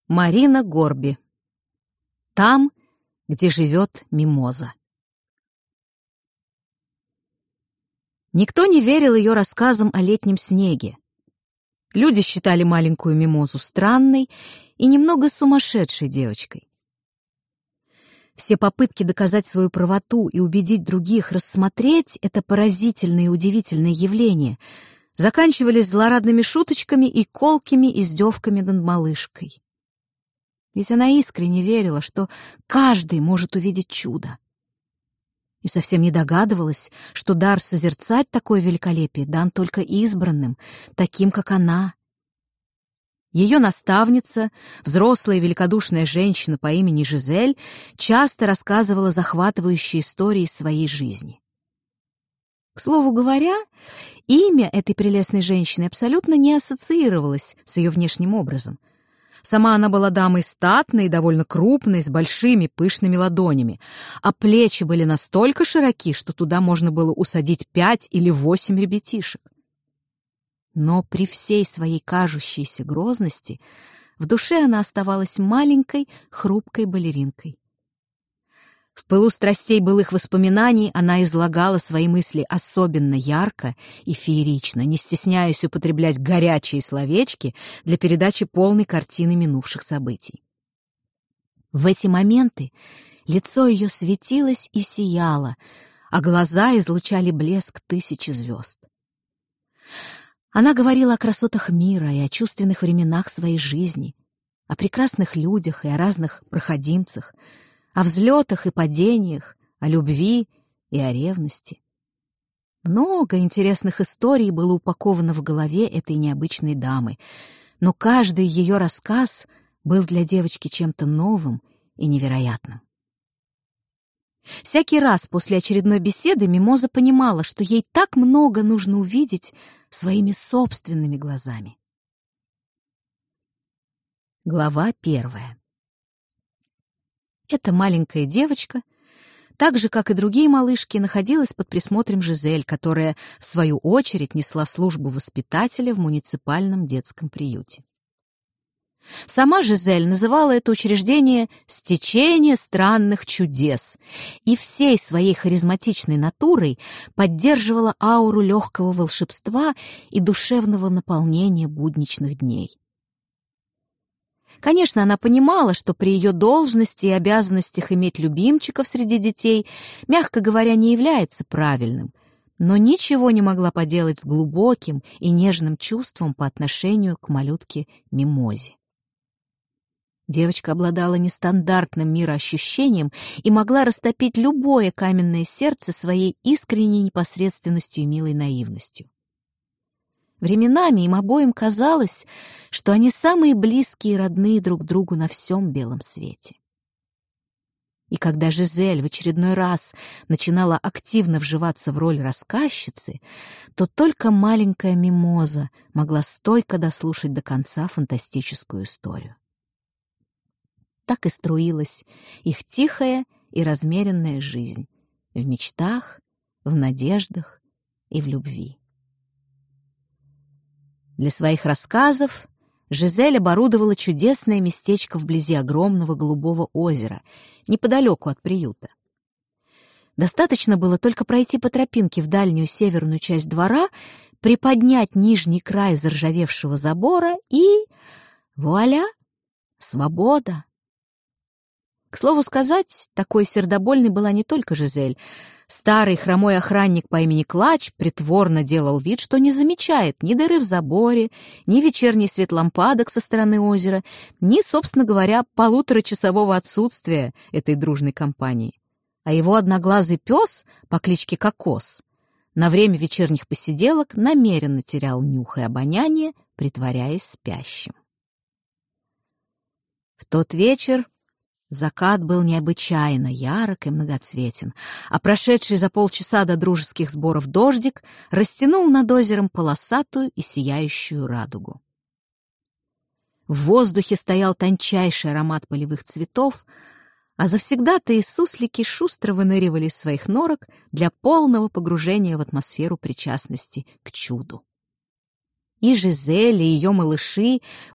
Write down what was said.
Марина Горби. Там, где живет мимоза. Никто не верил ее рассказам о летнем снеге. Люди считали маленькую мимозу странной и немного сумасшедшей девочкой. Все попытки доказать свою правоту и убедить других рассмотреть это поразительное и удивительное явление заканчивались злорадными шуточками и колкими издевками над малышкой. Ведь она искренне верила, что каждый может увидеть чудо. И совсем не догадывалась, что дар созерцать такое великолепие дан только избранным, таким, как она. Ее наставница, взрослая великодушная женщина по имени Жизель, часто рассказывала захватывающие истории своей жизни. К слову говоря, имя этой прелестной женщины абсолютно не ассоциировалось с ее внешним образом. Сама она была дамой статной и довольно крупной, с большими пышными ладонями, а плечи были настолько широки, что туда можно было усадить 5 или 8 ребятишек. Но при всей своей кажущейся грозности в душе она оставалась маленькой, хрупкой балеринкой. В пылу страстей былых воспоминаний она излагала свои мысли особенно ярко и феерично, не стесняясь употреблять горячие словечки для передачи полной картины минувших событий. В эти моменты лицо ее светилось и сияло, а глаза излучали блеск тысячи звезд. Она говорила о красотах мира и о чувственных временах своей жизни, о прекрасных людях и о разных проходимцах, о взлетах и падениях, о любви и о ревности. Много интересных историй было упаковано в голове этой необычной дамы, но каждый ее рассказ был для девочки чем-то новым и невероятным. Всякий раз после очередной беседы мимоза понимала, что ей так много нужно увидеть своими собственными глазами. Глава 1. Эта маленькая девочка, так же, как и другие малышки, находилась под присмотром Жизель, которая, в свою очередь, несла службу воспитателя в муниципальном детском приюте. Сама Жизель называла это учреждение «стечение странных чудес» и всей своей харизматичной натурой поддерживала ауру легкого волшебства и душевного наполнения будничных дней. Конечно, она понимала, что при ее должности и обязанностях иметь любимчиков среди детей, мягко говоря, не является правильным, но ничего не могла поделать с глубоким и нежным чувством по отношению к малютке Мимозе. Девочка обладала нестандартным мироощущением и могла растопить любое каменное сердце своей искренней непосредственностью и милой наивностью. Временами им обоим казалось, что они самые близкие и родные друг другу на всем белом свете. И когда Жизель в очередной раз начинала активно вживаться в роль рассказчицы, то только маленькая Мимоза могла стойко дослушать до конца фантастическую историю. Так и струилась их тихая и размеренная жизнь в мечтах, в надеждах и в любви. Для своих рассказов Жизель оборудовала чудесное местечко вблизи огромного голубого озера, неподалеку от приюта. Достаточно было только пройти по тропинке в дальнюю северную часть двора, приподнять нижний край заржавевшего забора и... вуаля! Свобода! К слову сказать, такой сердобольной была не только Жизель. Старый хромой охранник по имени Клач притворно делал вид, что не замечает ни дыры в заборе, ни вечерний свет лампадок со стороны озера, ни, собственно говоря, полуторачасового отсутствия этой дружной компании. А его одноглазый пес по кличке Кокос на время вечерних посиделок намеренно терял нюх и обоняние, притворяясь спящим. В тот вечер закат был необычайно ярок и многоцветен, а прошедший за полчаса до дружеских сборов дождик растянул над озером полосатую и сияющую радугу. В воздухе стоял тончайший аромат полевых цветов, а завсегдатые суслики шустро выныривали из своих норок для полного погружения в атмосферу причастности к чуду. И Жизель, и ее малыши